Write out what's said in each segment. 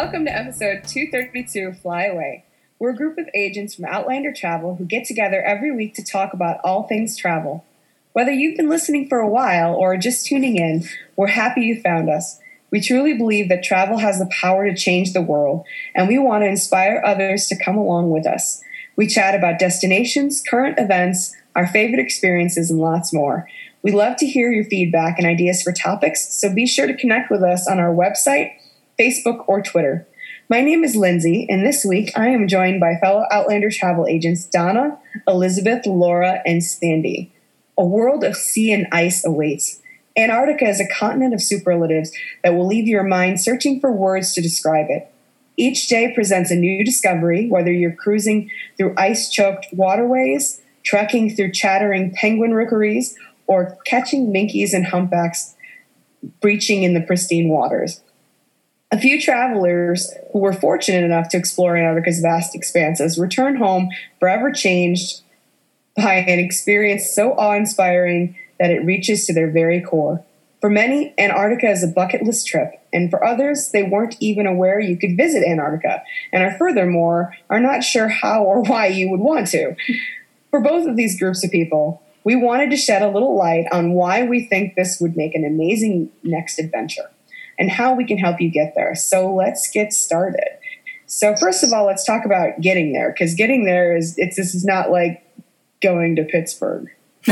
Welcome to episode 232 of Fly Away. We're a group of agents from Outlander Travel who get together every week to talk about all things travel. Whether you've been listening for a while or just tuning in, we're happy you found us. We truly believe that travel has the power to change the world, and we want to inspire others to come along with us. We chat about destinations, current events, our favorite experiences, and lots more. We love to hear your feedback and ideas for topics, so be sure to connect with us on our website, Facebook, or Twitter. My name is Lindsay, and this week I am joined by fellow Outlander travel agents Donna, Elizabeth, Laura, and Sandy. A world of sea and ice awaits. Antarctica is a continent of superlatives that will leave your mind searching for words to describe it. Each day presents a new discovery, whether you're cruising through ice-choked waterways, trekking through chattering penguin rookeries, or catching minkies and humpbacks breaching in the pristine waters. A few travelers who were fortunate enough to explore Antarctica's vast expanses return home forever changed by an experience so awe-inspiring that it reaches to their very core. For many, Antarctica is a bucket list trip, and for others, they weren't even aware you could visit Antarctica, and furthermore are not sure how or why you would want to. For both of these groups of people, we wanted to shed a little light on why we think this would make an amazing next adventure, and how we can help you get there. So let's get started. So first of all, let's talk about getting there, because getting there this is not like going to Pittsburgh.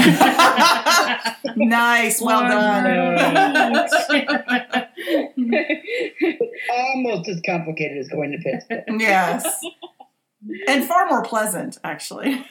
Nice, well done. Almost as complicated as going to Pittsburgh. Yes. And far more pleasant, actually.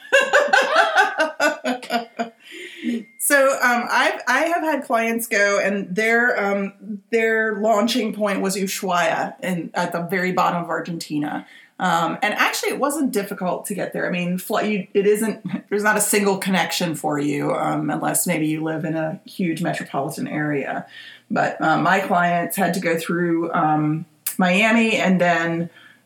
So I have had clients go, and their launching point was Ushuaia at the very bottom of Argentina. And actually, it wasn't difficult to get there. I mean, there's not a single connection for you unless maybe you live in a huge metropolitan area. But my clients had to go through Miami and then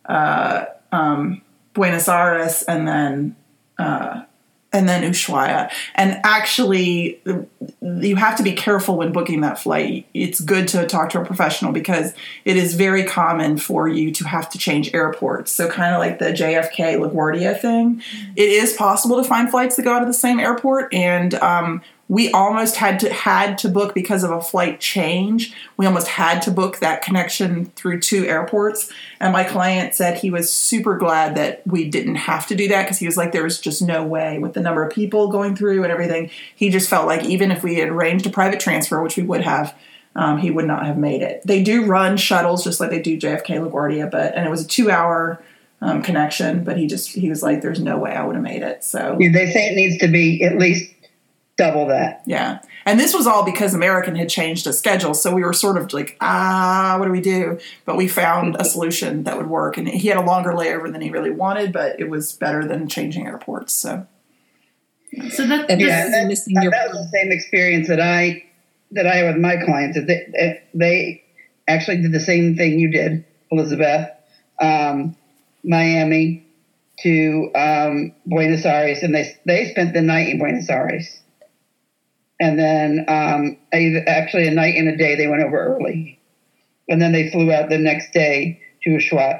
Buenos Aires and then Ushuaia. And actually, you have to be careful when booking that flight. It's good to talk to a professional because it is very common for you to have to change airports. So kind of like the JFK LaGuardia thing, it is possible to find flights that go out of the same airport. And we almost had to book because of a flight change. We almost had to book that connection through two airports. And my client said he was super glad that we didn't have to do that because he was like, there was just no way with the number of people going through and everything. He just felt like even if we had arranged a private transfer, which we would have, he would not have made it. They do run shuttles just like they do JFK LaGuardia, and it was a 2-hour connection, but he was like, there's no way I would have made it. So they say it needs to be at least double that. Yeah. And this was all because American had changed a schedule. So we were sort of like, what do we do? But we found a solution that would work. And he had a longer layover than he really wanted, but it was better than changing airports. So that was the same experience that I had with my clients. They actually did the same thing you did, Elizabeth. Miami to Buenos Aires, and they spent the night in Buenos Aires. And then actually a night and a day, they went over early. And then they flew out the next day to Ushuaia.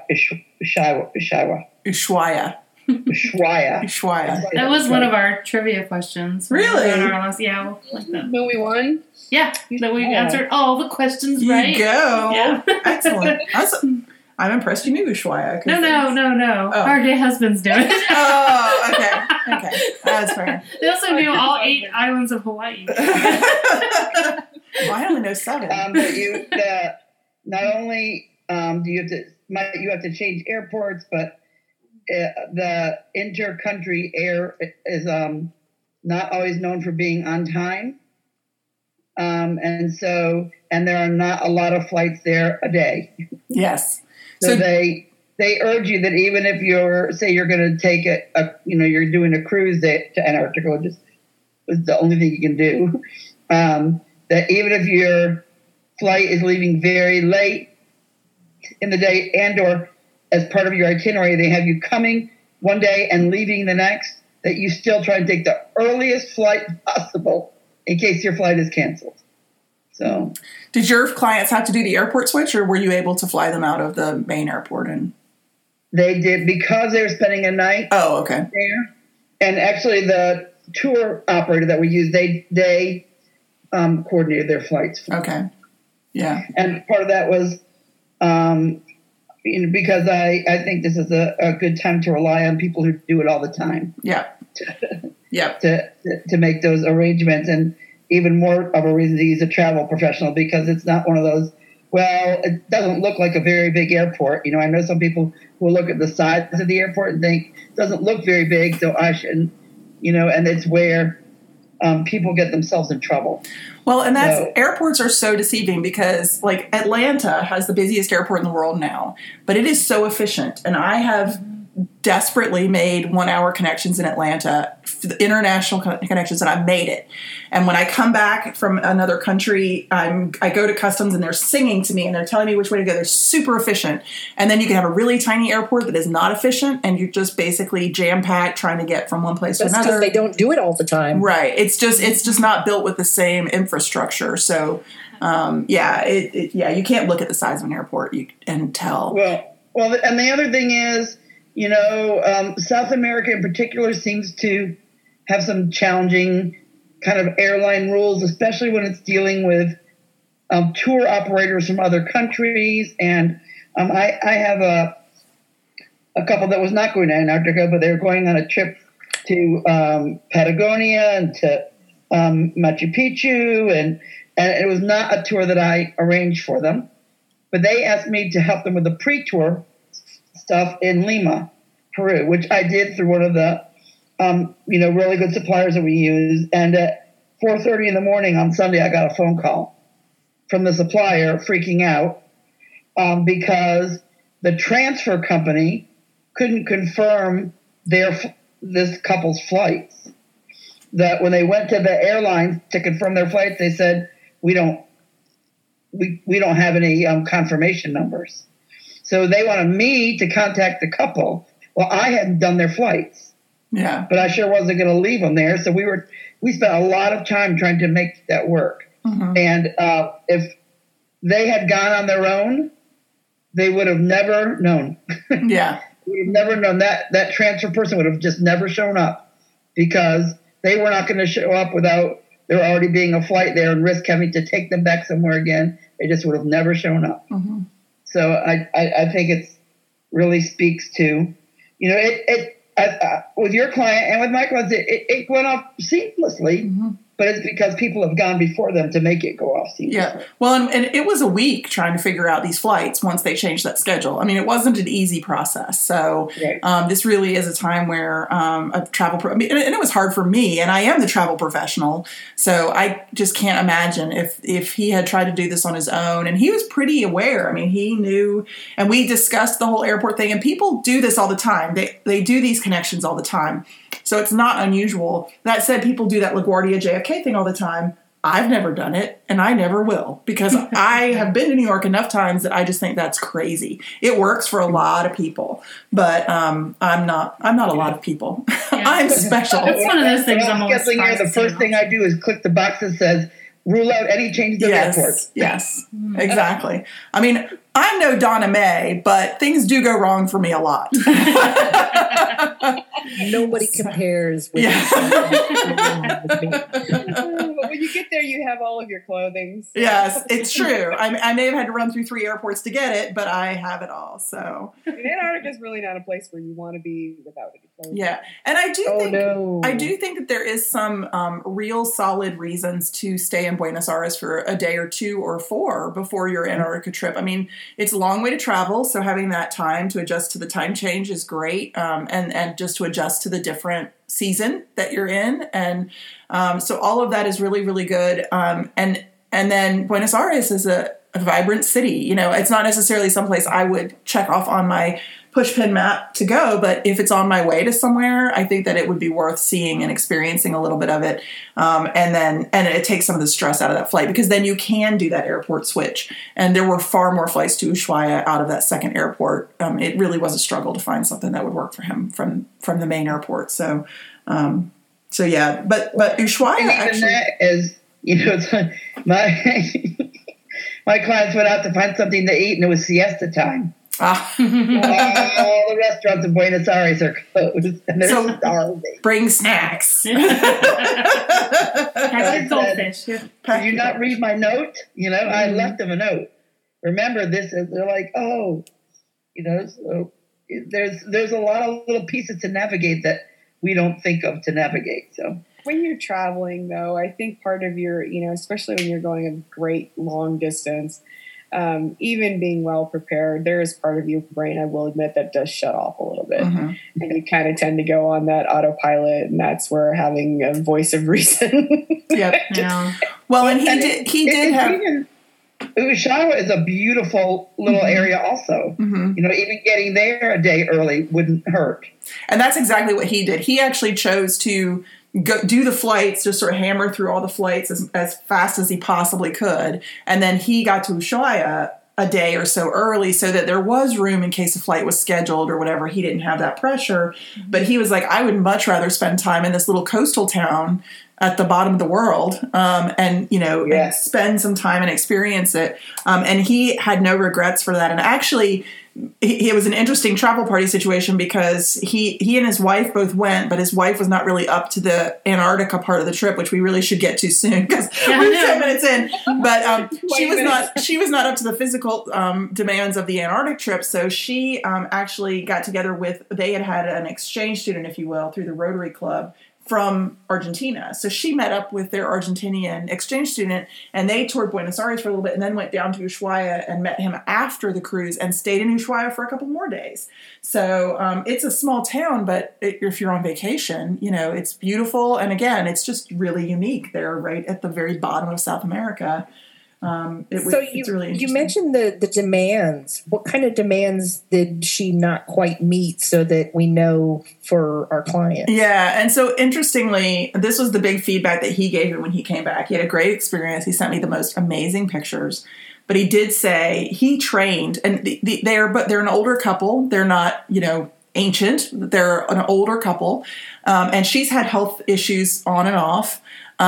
That was one of our trivia questions. Really? Yeah. Like that. When we won? Yeah. That we answered all the questions right. You go. Yeah. Excellent. I'm impressed you knew Ushuaia. No. Oh. Our gay husbands do it. Oh, okay. That's fair. They also knew all 8 islands of Hawaii. Well, I only know 7. But not only do you have to change airports, but the inter-country air is not always known for being on time. And there are not a lot of flights there a day. Yes. So they urge you that even if you're going to take you're doing a cruise to Antarctica, which is the only thing you can do, that even if your flight is leaving very late in the day and or as part of your itinerary, they have you coming one day and leaving the next, that you still try and take the earliest flight possible in case your flight is canceled. So, did your clients have to do the airport switch, or were you able to fly them out of the main airport? And they did, because they were spending a night oh, okay. there. And actually, the tour operator that we used, they coordinated their flights. Okay. Yeah. And part of that was because I think this is a good time to rely on people who do it all the time. Yeah. Yep. To make those arrangements, and even more of a reason to use a travel professional, because it's not one of those, well, it doesn't look like a very big airport. I know some people will look at the size of the airport and think it doesn't look very big, so I shouldn't, and it's where people get themselves in trouble. Well, and airports are so deceiving, because like Atlanta has the busiest airport in the world now, but it is so efficient. And I have desperately made 1 hour connections in Atlanta, international connections, and I've made it. And when I come back from another country, I go to customs and they're singing to me and they're telling me which way to go. They're super efficient. And then you can have a really tiny airport that is not efficient, and you're just basically jam-packed trying to get from one place to another. They don't do it all the time. Right. It's just not built with the same infrastructure. So, you can't look at the size of an airport and tell. Well, and the other thing is, South America in particular seems to have some challenging kind of airline rules, especially when it's dealing with tour operators from other countries. And I have a couple that was not going to Antarctica, but they were going on a trip to Patagonia and to Machu Picchu, and it was not a tour that I arranged for them. But they asked me to help them with the pre-tour stuff in Lima, Peru, which I did through one of the, really good suppliers that we use. And at 4:30 in the morning on Sunday, I got a phone call from the supplier freaking out because the transfer company couldn't confirm this couple's flights. That when they went to the airlines to confirm their flights, they said, we don't have any confirmation numbers. So they wanted me to contact the couple. Well, I hadn't done their flights. Yeah. But I sure wasn't going to leave them there. So we spent a lot of time trying to make that work. Mm-hmm. And if they had gone on their own, they would have never known. Yeah. Would have never known that transfer person would have just never shown up, because they were not going to show up without there already being a flight there and risk having to take them back somewhere again. They just would have never shown up. Mm-hmm. So I think it really speaks to, with your client and with my clients, it went off seamlessly. Mm-hmm. But it's because people have gone before them to make it go off seamlessly. Yeah. Well, and it was a week trying to figure out these flights once they changed that schedule. I mean, it wasn't an easy process. So right. This really is a time where a travel and it was hard for me, and I am the travel professional. So I just can't imagine if he had tried to do this on his own. And he was pretty aware. I mean, he knew, and we discussed the whole airport thing. And people do this all the time. They do these connections all the time. So it's not unusual. That said, people do that LaGuardia JFK thing all the time. I've never done it, and I never will, because I have been to New York enough times that I just think that's crazy. It works for a lot of people, but I'm not a lot of people. Yeah. I'm special. It's one of those things I'm always surprised. The first thing I do is click the box that says, rule out any changes to the airport. Yes, exactly. I mean, I'm no Donna Mae, but things do go wrong for me a lot. Nobody compares with But when you get there, you have all of your clothing. So. Yes, it's true. I may have had to run through 3 airports to get it, but I have it all. So Antarctica is really not a place where you want to be without any clothing. Yeah, and I do think that there is some real solid reasons to stay in Buenos Aires for a day or 2 or 4 before your Antarctica trip. I mean, it's a long way to travel, so having that time to adjust to the time change is great, and just to adjust to the different season that you're in, and so all of that is really, really good. And then Buenos Aires is a vibrant city. It's not necessarily someplace I would check off on my pushpin map to go, but if it's on my way to somewhere, I think that it would be worth seeing and experiencing a little bit of it. And it takes some of the stress out of that flight, because then you can do that airport switch. And there were far more flights to Ushuaia out of that second airport. It really was a struggle to find something that would work for him from the main airport. So yeah, but Ushuaia and even actually, that is, it's my clients went out to find something to eat, and it was siesta time. Ah. All the restaurants in Buenos Aires are closed, and they're So- starving. Bring snacks. Pack goldfish. Did you not read my note? I left them a note. Remember this? They're like, oh, so there's a lot of little pieces to navigate that we don't think of to navigate. So When you're traveling, though, I think part of your, especially when you're going a great long distance, even being well prepared, there is part of your brain, I will admit, that does shut off a little bit. Mm-hmm. And you kind of tend to go on that autopilot, and that's where having a voice of reason. Yep. Yeah. Well, and he did have. even Ushuaia is a beautiful little area also. Mhm. Even getting there a day early wouldn't hurt. And that's exactly what he did. He actually chose to go do the flights, just sort of hammer through all the flights as fast as he possibly could. And then he got to Ushuaia a day or so early so that there was room in case a flight was scheduled or whatever. He didn't have that pressure. But he was like, I would much rather spend time in this little coastal town at the bottom of the world, and spend some time and experience it. And he had no regrets for that. And actually, it was an interesting travel party situation because he and his wife both went, but his wife was not really up to the Antarctica part of the trip, which we really should get to soon because we're 10 minutes in. But she was not up to the physical demands of the Antarctic trip. So she actually got together they had an exchange student, if you will, through the Rotary Club from Argentina. So she met up with their Argentinian exchange student, and they toured Buenos Aires for a little bit and then went down to Ushuaia and met him after the cruise and stayed in Ushuaia for a couple more days. So it's a small town, but if you're on vacation, it's beautiful. And again, it's just really unique. They're right at the very bottom of South America. It's really interesting. You mentioned the demands. What kind of demands did she not quite meet so that we know for our clients? Yeah, and so interestingly, this was the big feedback that he gave me when he came back. He had a great experience. He sent me the most amazing pictures. But he did say he trained, and they're an older couple. They're not, ancient. They're an older couple, and she's had health issues on and off.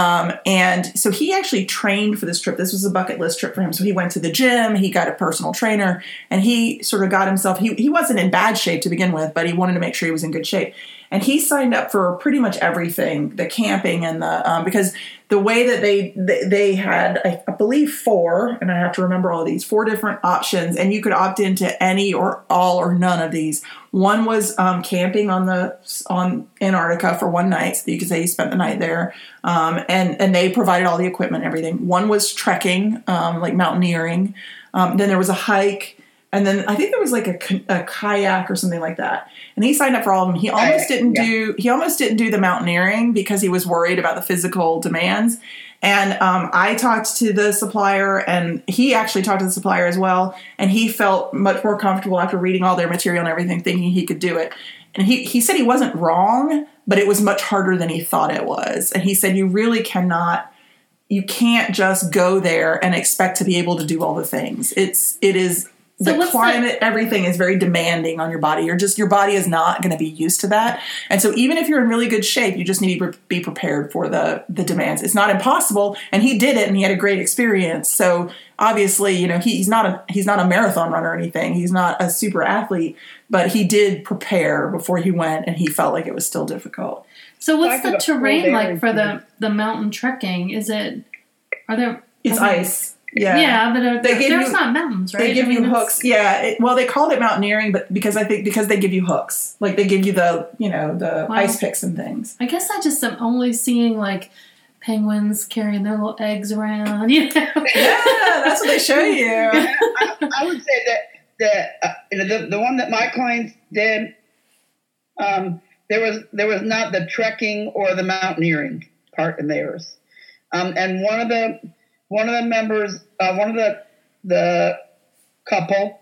And so he actually trained for this trip. This was a bucket list trip for him. So he went to the gym, he got a personal trainer, and he sort of got himself, he wasn't in bad shape to begin with, but he wanted to make sure he was in good shape. And he signed up for pretty much everything, the camping and because the way that they had, I believe 4, and I have to remember all of these, 4 different options, and you could opt into any or all or none of these. One was camping on Antarctica for one night, so you could say you spent the night there, and they provided all the equipment and everything. One was trekking, like mountaineering. Then there was a hike. And then I think there was like a kayak or something like that. And he signed up for all of them. He almost didn't do the mountaineering because he was worried about the physical demands. And I talked to the supplier, and he actually talked to the supplier as well. And he felt much more comfortable after reading all their material and everything, thinking he could do it. And he said he wasn't wrong, but it was much harder than he thought it was. And he said you really you can't just go there and expect to be able to do all the things. It is. So the climate, everything is very demanding on your body. Your body is not going to be used to that. And so even if you're in really good shape, you just need to be prepared for the demands. It's not impossible. And he did it, and he had a great experience. So obviously, he's not a marathon runner or anything. He's not a super athlete, but he did prepare before he went, and he felt like it was still difficult. So what's the terrain like for the mountain trekking? It's ice. Yeah, yeah, but there's not mountains, right? They give you hooks. Yeah, they called it mountaineering, but because they give you hooks, like they give you the ice picks and things. I guess I just am only seeing like penguins carrying their little eggs around. Yeah, that's what they show you. I would say that the one that my clients did, there was not the trekking or the mountaineering part in theirs, and one of the members, one of the couple,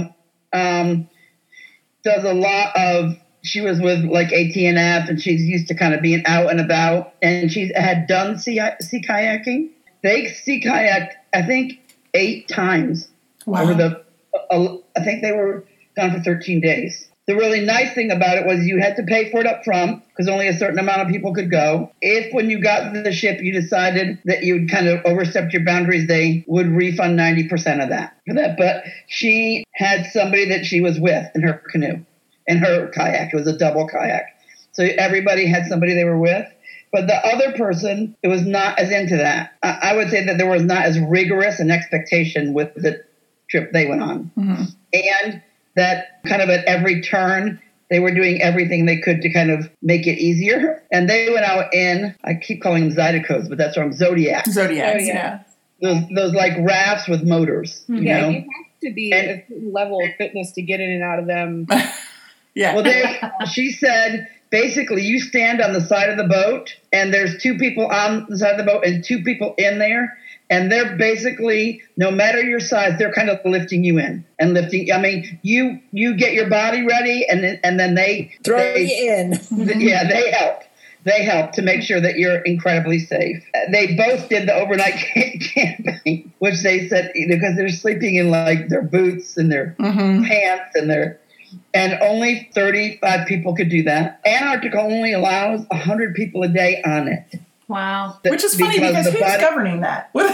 does a lot of. She was with like ATNF, and she's used to kind of being out and about. And she had done sea kayaking. They sea kayaked, I think, 8 times. Wow. Over I think they were gone for 13 days. The really nice thing about it was you had to pay for it up front because only a certain amount of people could go. If when you got to the ship you decided that you'd kind of overstepped your boundaries, they would refund 90% of that for that. But she had somebody that she was with in her canoe, in her kayak. It was a double kayak. So everybody had somebody they were with. But the other person, it was not as into that. I would say that there was not as rigorous an expectation with the trip they went on. Mm-hmm. And that kind of at every turn, they were doing everything they could to kind of make it easier. And they went out in, I keep calling them Zydeco's, but that's wrong, Zodiacs. Zodiacs, yeah. Those like rafts with motors. You know? You have to be a certain level of fitness to get in and out of them. Yeah. Well, she said, basically, you stand on the side of the boat, and there's two people on the side of the boat and two people in there. And they're basically, no matter your size, they're kind of lifting you in and lifting. I mean, you get your body ready, and then they throw you in. Yeah, they help. They help to make sure that you're incredibly safe. They both did the overnight camping, which they said because they're sleeping in like their boots and their pants and only 35 people could do that. Antarctica only allows 100 people a day on it. Wow. Which is funny because who's governing that? Who's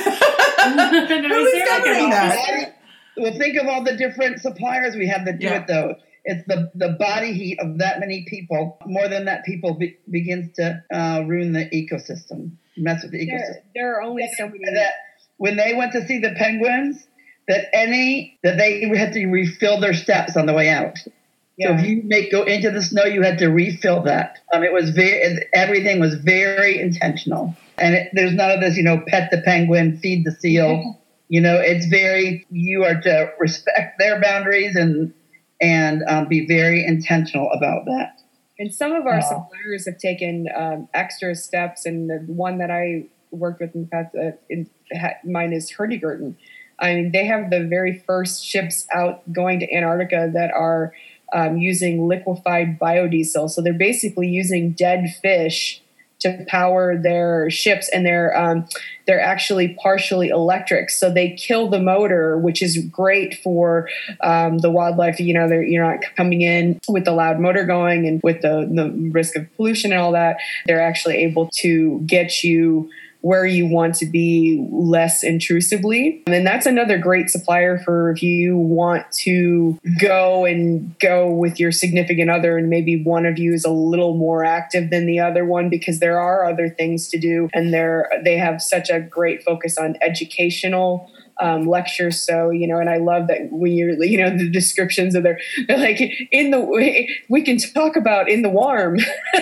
governing that? Well, think of all the different suppliers we have that do it, though. It's the body heat of that many people. More than that, people begins to ruin the ecosystem, mess with the ecosystem. There are only so many. That when they went to see the penguins, that they had to refill their steps on the way out. Yeah. So if you go into the snow, you had to refill that. It was everything was very intentional, and there's none of this, pet the penguin, feed the seal. It's very, you are to respect their boundaries and be very intentional about that. And some of our suppliers have taken extra steps, and the one that I worked with in the past, mine is Hurtigruten. I mean, they have the very first ships out going to Antarctica that are using liquefied biodiesel. So they're basically using dead fish to power their ships, and they're actually partially electric. So they kill the motor, which is great for the wildlife. You're not coming in with the loud motor going and with the risk of pollution and all that. They're actually able to get you where you want to be less intrusively. And that's another great supplier for if you want to go with your significant other and maybe one of you is a little more active than the other one, because there are other things to do. And they have such a great focus on educational lectures. So, and I love that when you're, the descriptions of they're like we can talk about in the warm,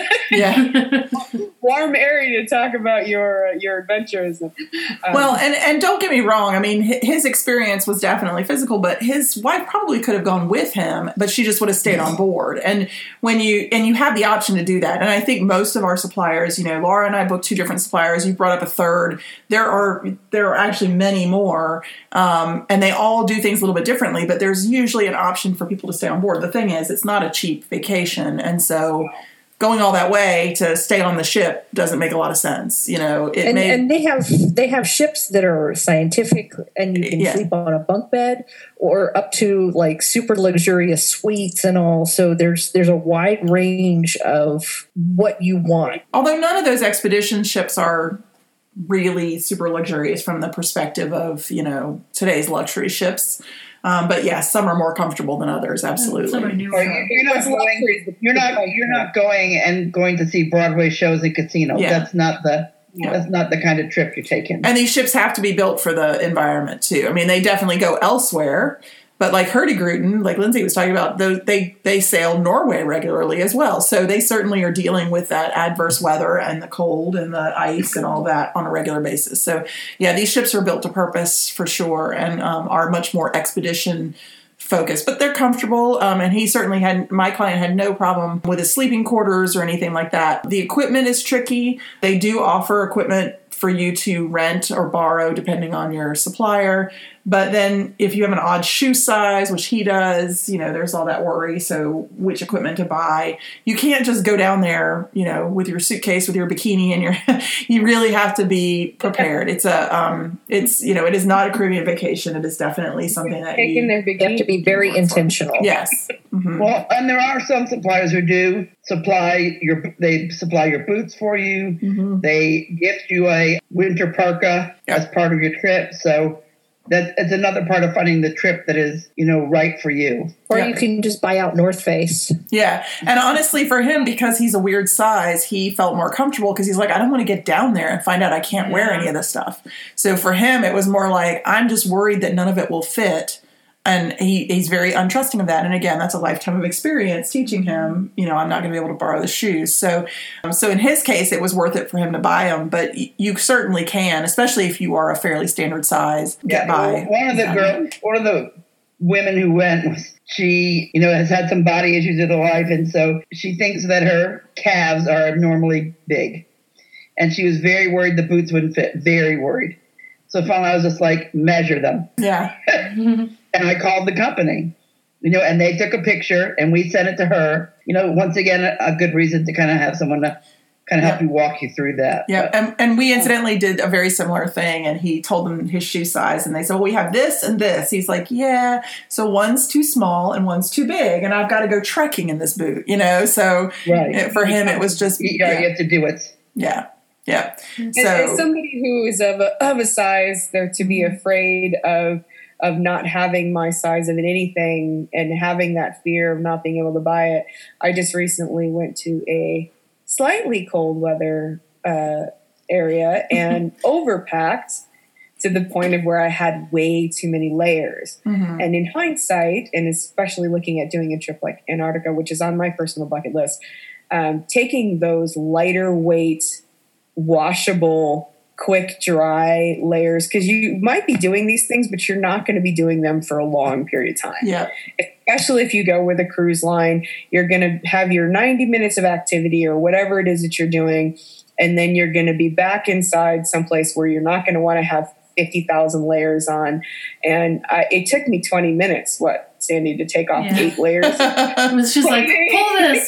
warm area to talk about your adventures. Well, and don't get me wrong. I mean, his experience was definitely physical, but his wife probably could have gone with him, but she just would have stayed on board. And you have the option to do that. And I think most of our suppliers, Laura and I booked 2 different suppliers. You brought up a third. There are actually many more. And they all do things a little bit differently, but there's usually an option for people to stay on board. The thing is, it's not a cheap vacation. And so going all that way to stay on the ship doesn't make a lot of sense. And they have ships that are scientific and you can sleep on a bunk bed, or up to like super luxurious suites and all. So there's a wide range of what you want. Although none of those expedition ships are really super luxurious from the perspective of, today's luxury ships. But yes, some are more comfortable than others. Absolutely. You're not going to see Broadway shows and casinos. Yeah. That's not the kind of trip you're taking. And these ships have to be built for the environment too. I mean, they definitely go elsewhere. But like Hurtigruten, like Lindsay was talking about, they sail Norway regularly as well. So they certainly are dealing with that adverse weather and the cold and the ice and all that on a regular basis. So yeah, these ships are built to purpose for sure, and are much more expedition focused, but they're comfortable. And my client had no problem with his sleeping quarters or anything like that. The equipment is tricky. They do offer equipment for you to rent or borrow depending on your supplier. But then if you have an odd shoe size, which he does, there's all that worry. So which equipment to buy. You can't just go down there, with your suitcase, with your bikini and you really have to be prepared. It is not a Caribbean vacation. It is definitely something that you have to be very intentional. Yes. Mm-hmm. Well, and there are some suppliers who do supply your boots for you. Mm-hmm. They gift you a winter parka as part of your trip. So it's another part of funding the trip that is, right for you. Or you can just buy out North Face. Yeah. And honestly, for him, because he's a weird size, he felt more comfortable because he's like, I don't want to get down there and find out I can't wear any of this stuff. So for him, it was more like, I'm just worried that none of it will fit. And he's very untrusting of that. And again, that's a lifetime of experience teaching him, I'm not going to be able to borrow the shoes. So in his case, it was worth it for him to buy them. But you certainly can, especially if you are a fairly standard size, get by. One of the women who went, she, has had some body issues in her life. And so she thinks that her calves are abnormally big. And she was very worried the boots wouldn't fit, very worried. So finally I was just like, measure them. Yeah. And I called the company, and they took a picture and we sent it to her. Once again, a good reason to kind of have someone to kind of help you walk you through that. Yeah. And we incidentally did a very similar thing, and he told them his shoe size and they said, well, we have this and this. He's like, yeah, so one's too small and one's too big. And I've got to go trekking in this boot, so for him, it was just, you have to do it. Yeah. Yeah. So as somebody who is of a size, they're to be afraid of not having my size of anything and having that fear of not being able to buy it. I just recently went to a slightly cold weather area and overpacked to the point of where I had way too many layers. Mm-hmm. And in hindsight, and especially looking at doing a trip like Antarctica, which is on my personal bucket list, taking those lighter weight, washable, quick dry layers, because you might be doing these things, but you're not going to be doing them for a long period of time. Yeah. Especially if you go with a cruise line, you're going to have your 90 minutes of activity or whatever it is that you're doing, and then you're going to be back inside someplace where you're not going to want to have 50,000 layers on. And it took me 20 minutes, Sandy, to take off 8 layers. It was just like, pull this.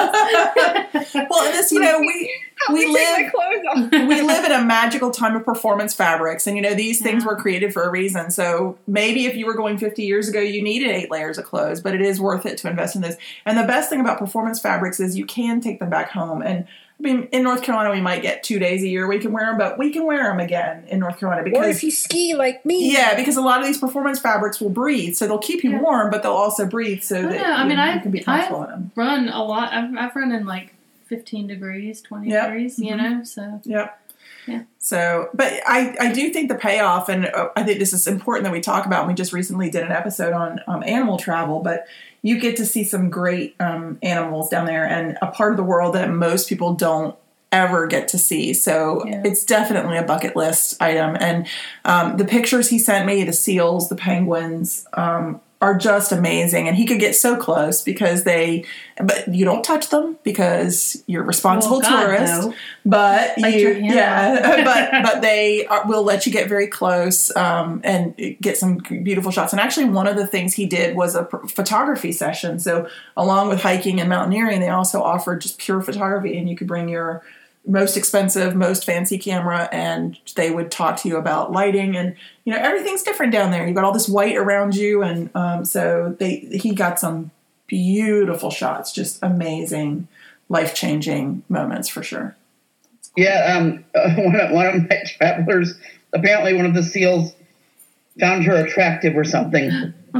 Well, and this, we live in a magical time of performance fabrics, and these things were created for a reason. So maybe if you were going 50 years ago, you needed 8 layers of clothes, but it is worth it to invest in this. And the best thing about performance fabrics is you can take them back home. And I mean, in North Carolina, we might get 2 days a year we can wear them, but we can wear them again in North Carolina because, or if you ski like me, because a lot of these performance fabrics will breathe, so they'll keep you warm, but they'll also breathe, so that you can be comfortable in them. Run a lot. I've run in like 15 degrees, 20 degrees, so. Yep. Yeah. So, but I do think the payoff, and I think this is important that we talk about, and we just recently did an episode on animal travel, but you get to see some great animals down there and a part of the world that most people don't ever get to see. So it's definitely a bucket list item. And the pictures he sent me, the seals, the penguins, are just amazing. And he could get so close but you don't touch them because you're a responsible tourist. No. But but they will let you get very close and get some beautiful shots. And actually, one of the things he did was a photography session. So along with hiking and mountaineering, they also offered just pure photography, and you could bring your most expensive, most fancy camera, and they would talk to you about lighting, and everything's different down there. You've got all this white around you, and so he got some beautiful shots, just amazing, life-changing moments for sure. Yeah, one of my travelers, apparently one of the seals found her attractive or something,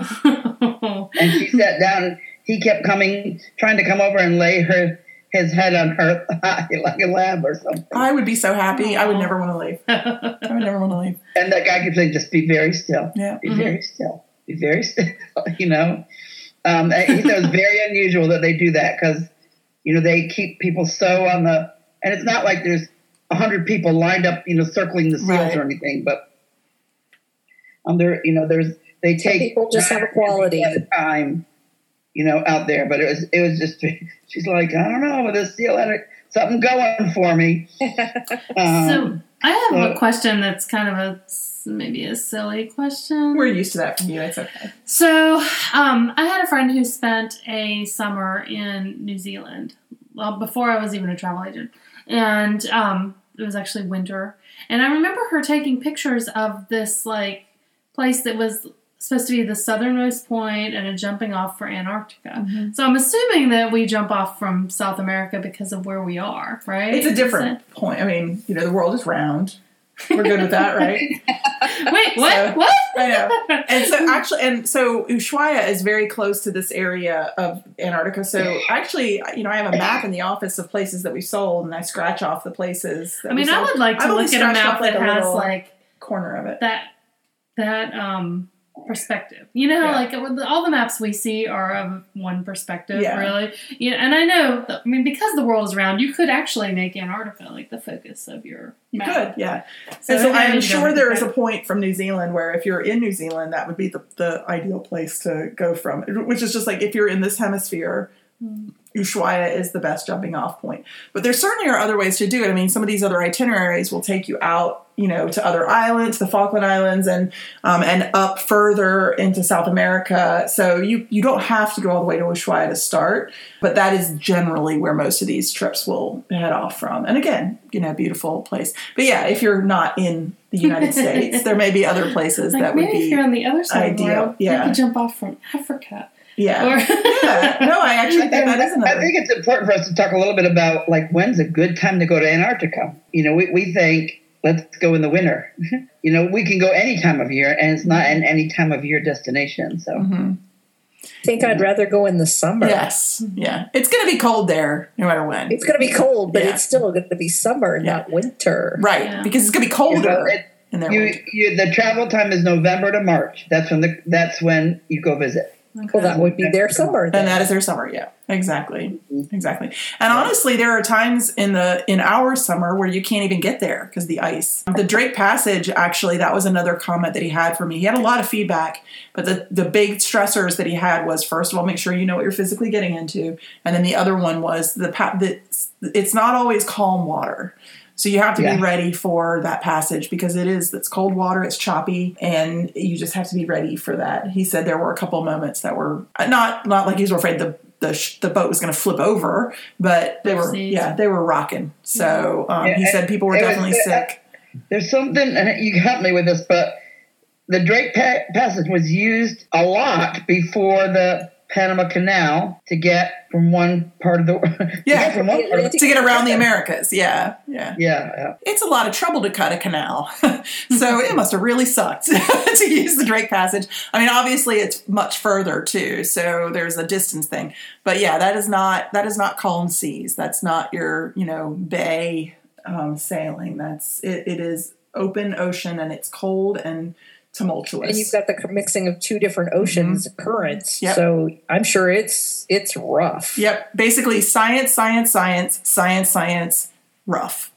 and she sat down, and he kept trying to come over and lay his head on her thigh like a lamb or something. I would be so happy. I would never want to leave. I would never want to leave. And that guy kept saying, just be very still. Yeah. Be very still. Be very still, He said it was very unusual that they do that because, they keep people so on the, and it's not like there's 100 people lined up, circling the seals or anything, but they take people just have a quality at a time. Out there, but it was just, she's like, I don't know, with this seal had something going for me. I have a question that's kind of maybe a silly question. We're used to that from you. It's okay. So, I had a friend who spent a summer in New Zealand. Well, before I was even a travel agent. And it was actually winter. And I remember her taking pictures of this, like, place that was supposed to be the southernmost point and a jumping off for Antarctica. Mm-hmm. So I'm assuming that we jump off from South America because of where we are, right? It's a different point. I mean, the world is round. We're good with that, right? Wait, what? So, what? I know. So Ushuaia is very close to this area of Antarctica. So actually, I have a map in the office of places that we sold, and I scratch off the places. I would like to look at a map that has like corner of it. That perspective. Like all the maps we see are of one perspective, really. And I know, because the world is round, you could actually make Antarctica like the focus of your map. You could, yeah. So I'm sure there is a point from New Zealand where if you're in New Zealand, that would be the ideal place to go from, which is just like if you're in this hemisphere, Ushuaia is the best jumping off point. But there certainly are other ways to do it. Some of these other itineraries will take you out, to other islands, the Falkland Islands, and up further into South America. So you don't have to go all the way to Ushuaia to start, but that is generally where most of these trips will head off from. And again, beautiful place. But yeah, if you're not in the United States, there may be other places that would be if you're on the other side ideal. Of the world, you could jump off from Africa. Yeah. No, I actually think that is another. I think it's important for us to talk a little bit about when's a good time to go to Antarctica. We think let's go in the winter. We can go any time of year, and it's not an any time of year destination. So I think I'd rather go in the summer. Yes. Yeah. It's going to be cold there no matter when. It's going to be cold, but it's still going to be summer, not winter. Right. Yeah. Because it's going to be colder. In there. The travel time is November to March. That's when you go visit. Okay. Well, that would be their summer then. And that is their summer, yeah. Exactly. Exactly. And honestly, there are times in our summer where you can't even get there because of the ice. The Drake Passage, actually, that was another comment that he had for me. He had a lot of feedback, but the big stressors that he had was, first of all, make sure you know what you're physically getting into. And then the other one was it's not always calm water. So you have to be ready for that passage because it's cold water, it's choppy, and you just have to be ready for that. He said there were a couple of moments that were not like he was afraid the boat was going to flip over, but they were rocking. So he said people were definitely sick. There's something, and you can help me with this, but the Drake Passage was used a lot before the Panama Canal to get from one part of the world. To get around the Americas. Yeah. It's a lot of trouble to cut a canal. So it must have really sucked to use the Drake Passage. Obviously it's much further too, so there's a distance thing. But yeah, that is not calm seas. That's not your, bay sailing. It is open ocean, and it's cold and tumultuous. And you've got the mixing of two different oceans currents. Yep. So I'm sure it's rough. Yep. Basically science, rough.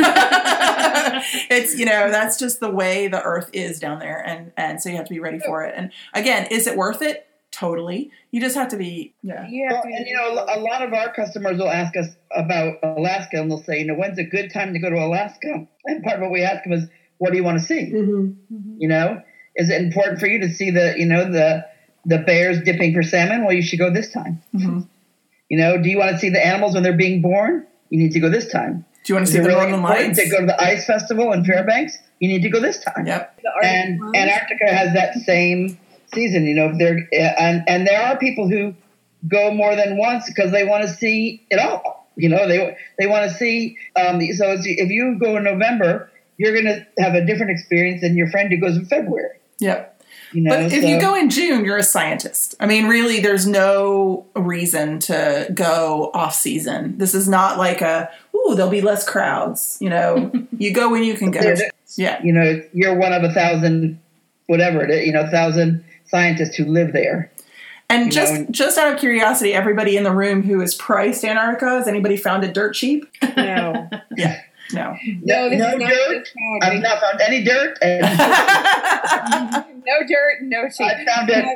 It's, that's just the way the earth is down there. And so you have to be ready for it. And again, is it worth it? Totally. You just have to be, a lot of our customers will ask us about Alaska, and they'll say, when's a good time to go to Alaska? And part of what we ask them is, what do you want to see? Mm-hmm. Is it important for you to see the bears dipping for salmon? Well, you should go this time. Mm-hmm. Do you want to see the animals when they're being born? You need to go this time. Do you want to see the Northern Lights? To go to the ice festival in Fairbanks? You need to go this time. Yep. And Antarctica has that same season. And there are people who go more than once because they want to see it all. They want to see. So if you go in November, you're going to have a different experience than your friend who goes in February. Yep. But if you go in June, you're a scientist. Really, there's no reason to go off season. This is not like there'll be less crowds. You go when you can go. Yeah. You're one of 1,000, whatever it is, 1,000 scientists who live there. And just out of curiosity, everybody in the room who has priced Antarctica, has anybody found it dirt cheap? No. Yeah. No. No dirt. I've not found any dirt. No dirt, no cheap. I found it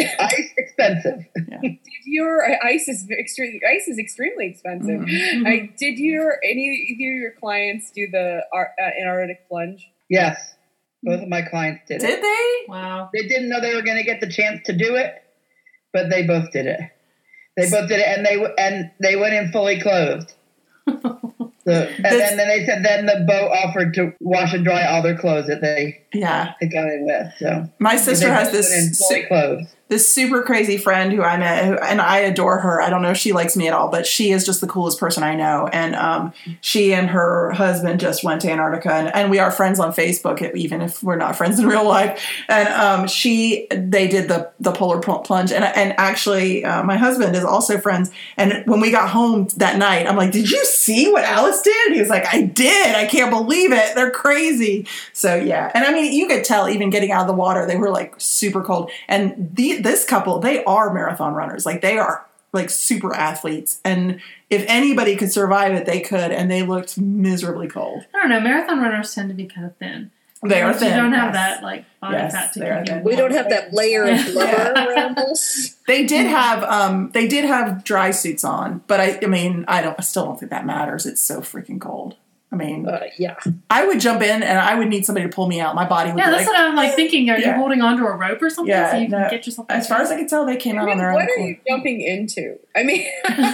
Ice expensive. Did your ice is extremely expensive? Mm-hmm. Did any of your clients do the Antarctic plunge? Yes, both of my clients did it. Did they? Wow. They didn't know they were going to get the chance to do it, but they both did it. They both did it, and they went in fully clothed. Then they said then the boat offered to wash and dry all their clothes that they got in with. So my sister has this super crazy friend who I met, and I adore her. I don't know if she likes me at all, but she is just the coolest person I know. And she and her husband just went to Antarctica, and we are friends on Facebook, even if we're not friends in real life. And they did the polar plunge, and actually my husband is also friends. And when we got home that night, I'm like, "Did you see what Alice did?" He was like, "I did. I can't believe it. They're crazy." So yeah, and I mean, you could tell even getting out of the water, they were like super cold. And this couple, they are marathon runners. Like they are like super athletes. And if anybody could survive it, they could. And they looked miserably cold. I don't know. Marathon runners tend to be kind of thin. They are thin. You don't have that like body fat to keep you. We don't have that layer of blubber around us. They did have dry suits on, but I mean, I still don't think that matters. It's so freaking cold. I mean, I would jump in and I would need somebody to pull me out. My body would be that's what I'm like thinking. Are you holding onto a rope or something so you can get yourself as far as I can tell, they came out on their own. What are you jumping into? I mean,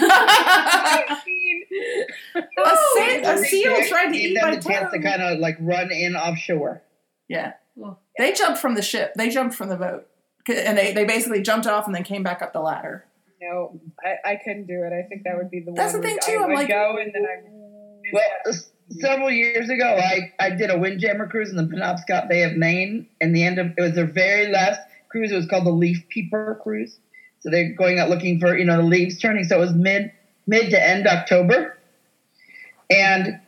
a seal tried to eat my toe. Chance to kind of like run in offshore. Yeah. They jumped from the ship. They jumped from the boat. And they basically jumped off and then came back up the ladder. No, I couldn't do it. I think that would be the That's one. That's the thing, too. I'm like, go and then several years ago, I did a Windjammer cruise in the Penobscot Bay of Maine. And it was their very last cruise. It was called the Leaf Peeper Cruise. So they're going out looking for, the leaves turning. So it was mid to end October. And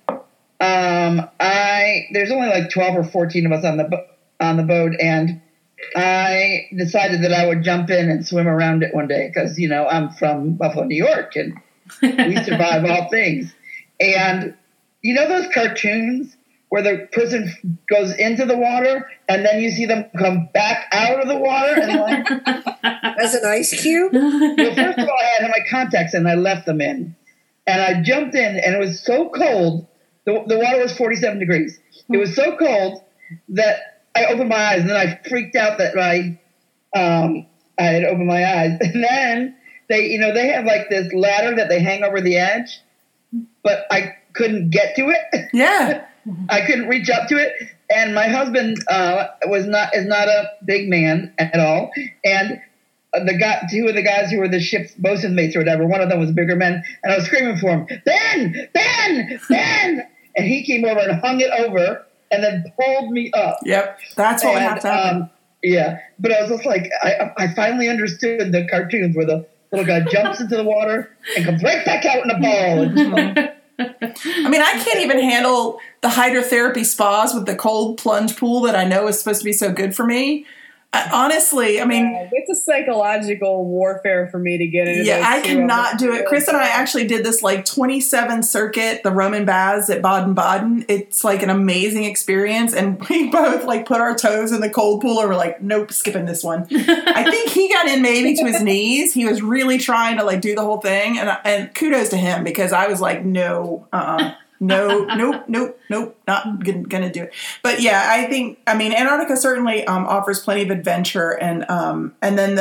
there's only like 12 or 14 of us on the boat. And I decided that I would jump in and swim around it one day because, I'm from Buffalo, New York, and we survive all things. And those cartoons where the person goes into the water and then you see them come back out of the water and as an ice cube? Well, first of all, I had my contacts and I left them in. And I jumped in and it was so cold. The water was 47 degrees. It was so cold that I opened my eyes and then I freaked out that I had opened my eyes. And then they have like this ladder that they hang over the edge, but I couldn't get to it. Yeah. I couldn't reach up to it. And my husband is not a big man at all. And two of the guys who were the ship's bosun mates or whatever, one of them was a bigger man, and I was screaming for him, Ben! And he came over and hung it over and then pulled me up. Yep. That's what would have to happen. Yeah. But I was just like, I finally understood the cartoons where the little guy jumps into the water and comes right back out in a ball. I mean, I can't even handle the hydrotherapy spas with the cold plunge pool that I know is supposed to be so good for me. Honestly, I mean... it's a psychological warfare for me to get into. Yeah, I cannot do it. Chris and I actually did this like 27 circuit, the Roman baths at Baden-Baden. It's like an amazing experience. And we both like put our toes in the cold pool and we're like, nope, skipping this one. I think he got in maybe to his knees. He was really trying to like do the whole thing. And kudos to him because I was like, no, nope, not gonna do it. But yeah, I think, Antarctica certainly offers plenty of adventure and then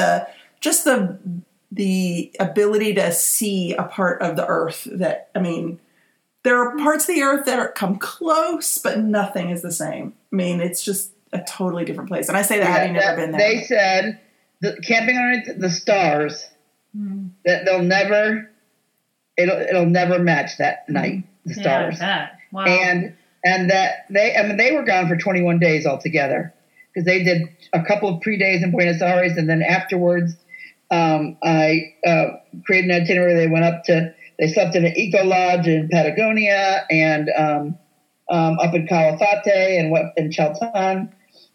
the ability to see a part of the earth that, there are parts of the earth that come close, but nothing is the same. It's just a totally different place. And I say that having never been there. They said camping underneath the stars, that it'll never match that night. The stars. Yeah, wow. And that they were gone for 21 days altogether because they did a couple of pre-days in Buenos Aires and then afterwards I created an itinerary. They slept in an eco lodge in Patagonia and up in Calafate and in Chaltén.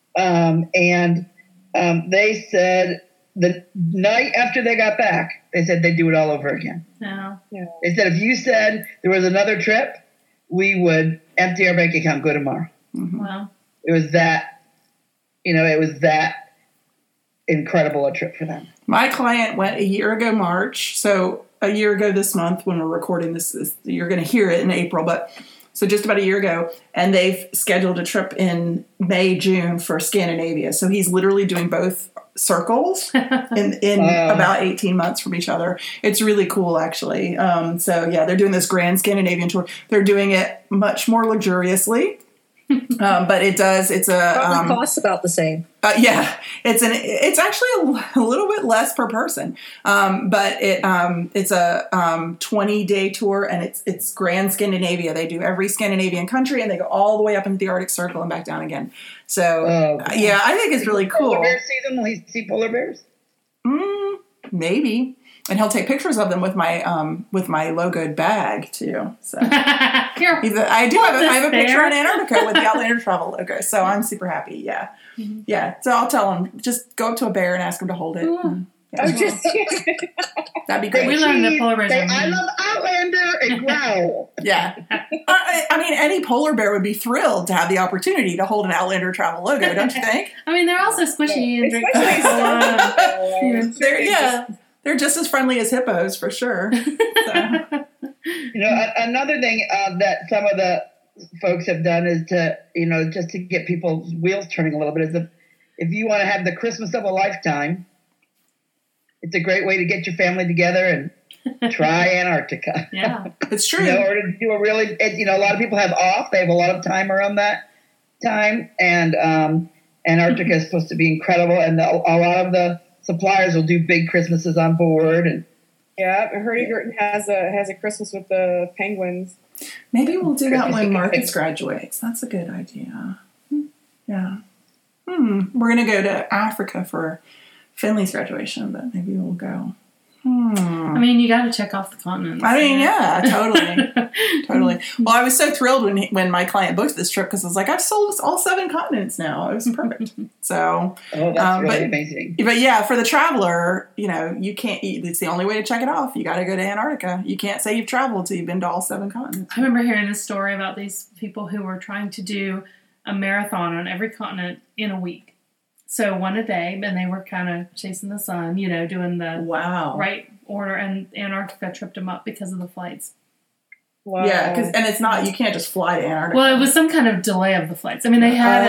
They said the night after they got back, they said they'd do it all over again. No. Yeah. They said if you said there was another trip, we would empty our bank account, go tomorrow. Mm-hmm. Wow. It was that, incredible a trip for them. My client went a year ago March, so a year ago this month when we're recording this you're going to hear it in April, but so just about a year ago, and they've scheduled a trip in May, June for Scandinavia. So he's literally doing both circles in about 18 months from each other. It's really cool, actually. So yeah, they're doing this grand Scandinavian tour. They're doing it much more luxuriously. But it's probably costs about the same. Yeah, it's actually a little bit less per person. But it's a 20-day tour, and it's Grand Scandinavia. They do every Scandinavian country, and they go all the way up into the Arctic Circle and back down again. So yeah, I think it's really cool. Polar bear season? Will he see polar bears? Maybe. And he'll take pictures of them with my logoed bag too. So I have a picture in Antarctica with the Outlander Travel logo. So I'm super happy. Yeah, yeah. So I'll tell him, just go up to a bear and ask him to hold it. That'd be great. We learned the polar bears. I love Outlander and growl. Yeah, I mean, any polar bear would be thrilled to have the opportunity to hold an Outlander Travel logo, don't you think? I mean, they're also squishy and drink. They're just as friendly as hippos, for sure. So. Another thing that some of the folks have done is to, just to get people's wheels turning a little bit, is if you want to have the Christmas of a lifetime, it's a great way to get your family together and try Antarctica. Yeah, it's true. Or to do a lot of people have off. They have a lot of time around that time. And Antarctica is supposed to be incredible. And a lot of the suppliers will do big Christmases on board, and Hurdy-Gurton has a Christmas with the penguins. Maybe we'll do that when Marcus graduates. That's a good idea. Yeah. We're gonna go to Africa for Finley's graduation, but maybe we'll go. I mean, you got to check off the continents. I mean, yeah, totally. Well, I was so thrilled when my client booked this trip, because I was like, I've sold all 7 continents now. It was perfect. So, that's really amazing. But yeah, for the traveler, you can't. It's the only way to check it off. You got to go to Antarctica. You can't say you've traveled till you've been to all 7 continents. I remember hearing this story about these people who were trying to do a marathon on every continent in a week. So one a day, and they were kind of chasing the sun, doing the right order, and Antarctica tripped them up because of the flights. Wow. Yeah, and it's not, you can't just fly to Antarctica. Well, it was some kind of delay of the flights. I mean, they had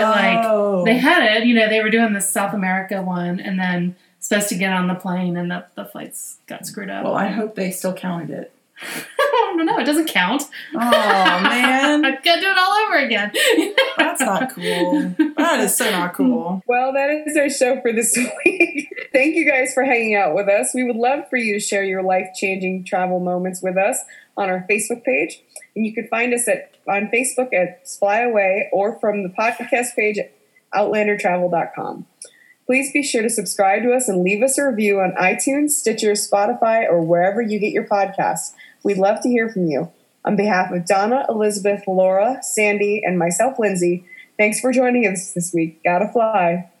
they were doing the South America one, and then supposed to get on the plane, and the flights got screwed up. Well, I hope they still counted it. I don't know. It doesn't count. Oh, man. I gotta do it all over again. That's not cool. That is so not cool. Well, that is our show for this week. Thank you guys for hanging out with us. We would love for you to share your life-changing travel moments with us on our Facebook page. And you can find us on Facebook at Fly Away, or from the podcast page at outlandertravel.com. Please be sure to subscribe to us and leave us a review on iTunes, Stitcher, Spotify, or wherever you get your podcasts. We'd love to hear from you. On behalf of Donna, Elizabeth, Laura, Sandy, and myself, Lindsay, thanks for joining us this week. Gotta fly.